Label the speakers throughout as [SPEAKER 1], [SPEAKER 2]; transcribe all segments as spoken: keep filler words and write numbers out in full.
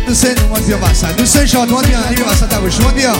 [SPEAKER 1] دوست نماد بیا وسط، دوست شادمان بیا علی بیا وسط نباش. شما بیا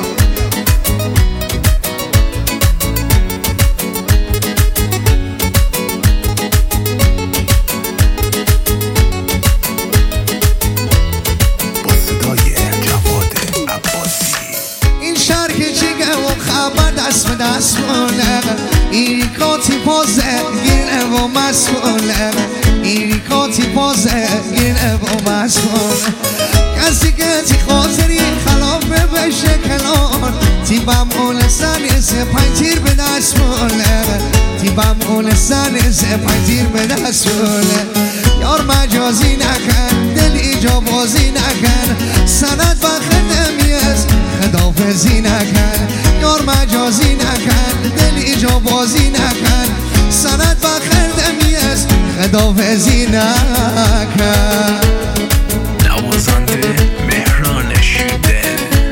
[SPEAKER 2] با صدای جواد عباسی.
[SPEAKER 1] این شهر که چیگه و خبر دست به دست مونه، این کاتی پازه گیره و مسئوله، این کاتی پازه گیره و مسئوله. کسی که تی خاطری خلاف بشه کنار، تی بم اون سن سه پنج تیر به دست مونه، تی بم اون سن سه پنج تیر به دست مونه. یار مجازی نکن دل ایجا بازی نکن، سند وقت نمیز خدافزی نکن. یار مجازی نکن دل ایجا بازی نکن، سند وقت نمیز خدافزی نکن.
[SPEAKER 2] نوازنده مهران شیده.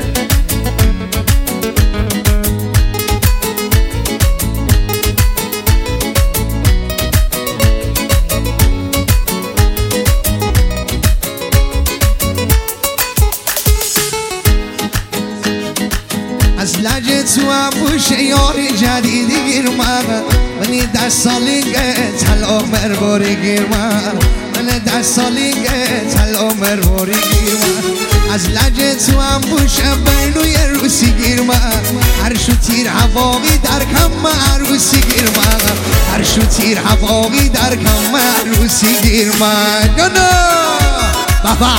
[SPEAKER 1] از لجه تو هم بوشه یاری جدیدی گیرمه، منی دست سالینگه طلا مرباری گیرمه، من دست سالینگه طلا مرباری گیرمه. از لجه تو هم بوشه بینوی روسی گیرمه، هر شو تیر هواقی در کم عروسی گیرمه، هر شو تیر هواقی در کم عروسی گیرمه. گنو بابا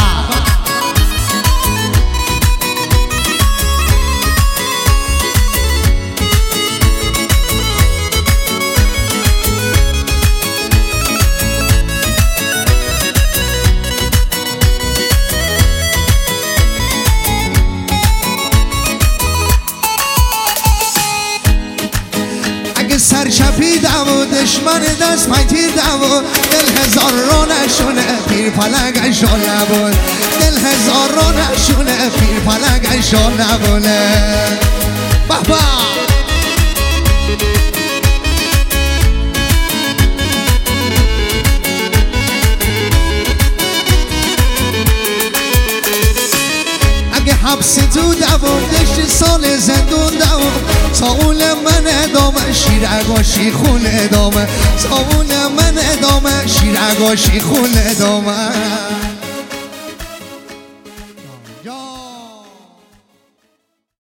[SPEAKER 1] سر چپیدم و دشمن دست من تیردم و دل هزار رو نشونه پیر پلنگش رو نبود، دل هزار رو نشونه پیر پلنگش رو نبونه. بابا اگه حبس تو دوام دشت سال زندون دوام، ساول من ادامه شیر اگاشی خون ادامه، ساول من ادامه شیر اگاشی خون ادامه.